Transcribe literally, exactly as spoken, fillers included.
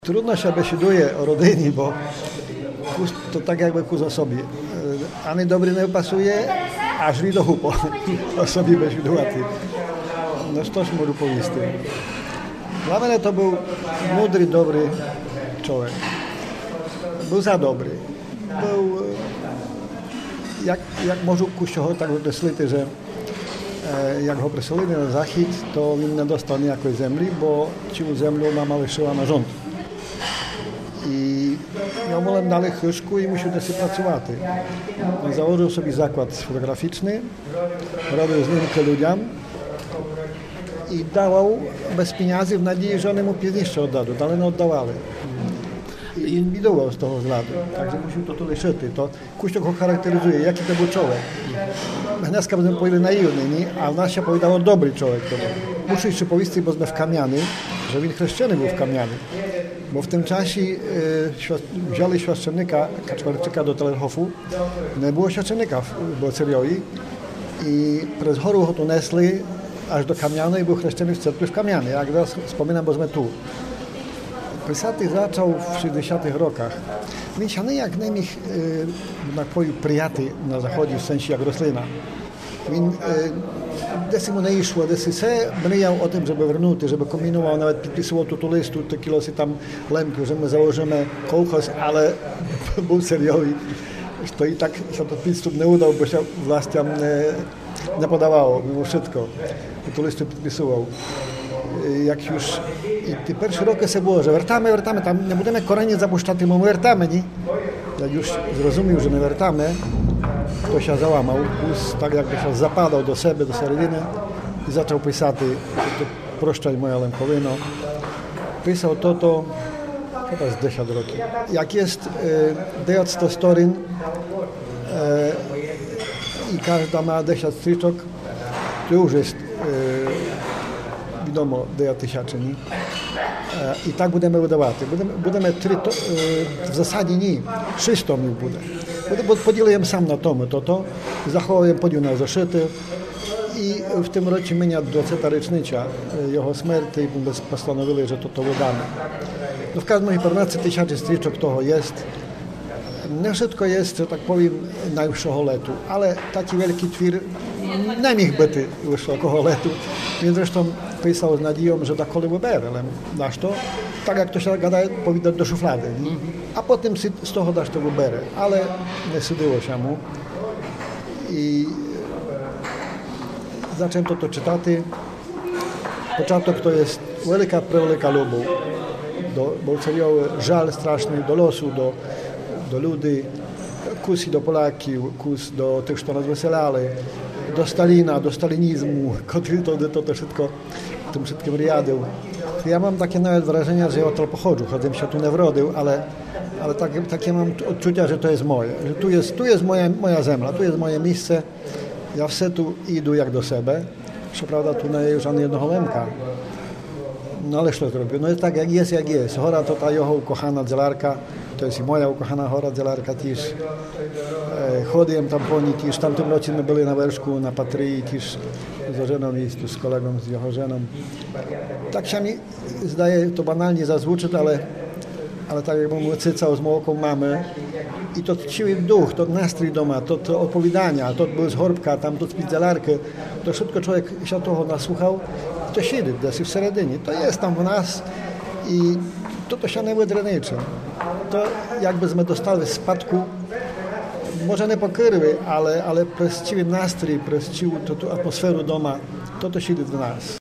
Trudno się besiduje o rodzinie, bo kus to tak jakby kus osobie. Ani dobry nie pasuje, a źli do hupo. Osobie besidувати. No što ж можу повісти. Dla mnie to był mądry, dobry człowiek. Był za dobry. Był, jak, jak можу кущого так окреслити, że jak go przeselili na zachód, to він не dostał ніякої землі, бо цю землю мама лишила на rząd. I йому дали хишку і мусив десь працювати. Założył sobie zakład fotograficzny, robił zdjęcia ludziom i dawał bez pieniędzy w nadziei, że one mu pieniądze oddadzą, ale nie oddawali. I bidował z tego względu, także musiał to tyle szyty. To Kościół go charakteryzuje, jaki to był człowiek. Dneska będą powiedzieli naiwny, nie? A w nas się powiedziało dobry człowiek. To muszę jeszcze powiedzieć, bo w Kamiany, że on chreszczony był w Kamiany. Bo w tym czasie e, wzięli świadczennika Kaczmarczyka do Tellerhofu, nie było świadczennika w Boceriowi i przez chorób go tu nesli aż do Kamiany i był chreszczony w cerkwi w Kamiany. Jak teraz wspominam, bo jsme tu. Писати zaczął w sześćdziesiątych rokach. Він ще ніяк не міг напою прияти на заході в сенсі як рослина. Він десь йому не йшло, десь все мріяв о тим, щоб вернути, щоб комбінував, навіть підписував тут листу, такі лоси там лемки, що ми заложимо колхоз, але був серйозний, що і так się to підступ не удав, бо ще властям не, не подавало, було wszystko. Ту листу підписував. Jak już i te pierwsze roki się było, że wracamy, wracamy, tam nie będziemy korenie zapuszczać, bo my wracamy, nie? Jak już zrozumiał, że nie wracamy, to się załamał, Bus tak jakby się zapadał do siebie, do serwiny i zaczął pisać, to proszczaj moja Lękowino. Pisał to, to chyba z dziesięć roki. Jak jest e, sto storyn e, i każda ma dziesięć styczok, to już jest e, wiadomo, dziewięć tysięcy, nie? I tak będziemy wydawać. Będziemy, będziemy trzy, to, w zasadzie nie, sześć tomów буде. Bo podzieliłem sam na tomy, to to, zachowałem podział na zaszyty i w tym roku mienia dwudziesta rocznica jego śmierci i postanowili, że to to wydamy. No w każdym razie piętnaście tysięcy styczok toho jest. Nie wszystko jest, że tak powiem, najwyższego letu, ale taki wielki twir nie mógł być wyższego letu. Więc zresztą pisał z nadzieją, że tak kolej wyberę, ale dasz to, tak jak to się gada, powinno do szuflady. Nie? A potem z tego dasz to wyberę, ale nie sydyło się mu. I zacząłem to, to czytać. Początek to jest wielka, prewielka lubię. Bo serio żal straszny do losu, do do ludzi, kus do Polaków, kus do tych, co nas weselali, do Stalina, do stalinizmu, który to, to, to wszystko, tym wszystkim riadył. Ja mam takie nawet wrażenie, że ja od tego pochodzę, chodzę się tu nie wrodził, ale, ale takie, takie mam odczucia, że to jest moje, że tu jest, tu jest moja, moja ziemia, tu jest moje miejsce, ja wse tu idę jak do siebie, co prawda tu nie jest żadnego jednego lemka, no ale co zrobię, no jest tak jak jest, jak jest, chora to ta jego ukochana dzelarka, to jest i moja ukochana chora dzelarka też. E, chodziłem tam po niej też. W tamtym roku my byli na Welsku, na Patryi też z żoną i z kolegą, z jego żoną. Tak się mi zdaje, to banalnie zazwyczaj, ale, ale tak jakbym cycał z młoką mamy. I to siły duch, to nastrój doma, to, to opowiadania, to był z Horbka, tam to z dzelarkę. To wszystko człowiek się toho nasłuchał. To siedzi gdzieś w seredinie. To jest tam w nas i to, to się nie wydreniczy. To jakbyśmy dostali w spadku, może nie pokryły, ale, ale przez ciły nastrój, przez ciłą atmosferę doma, to to siedzi w nas.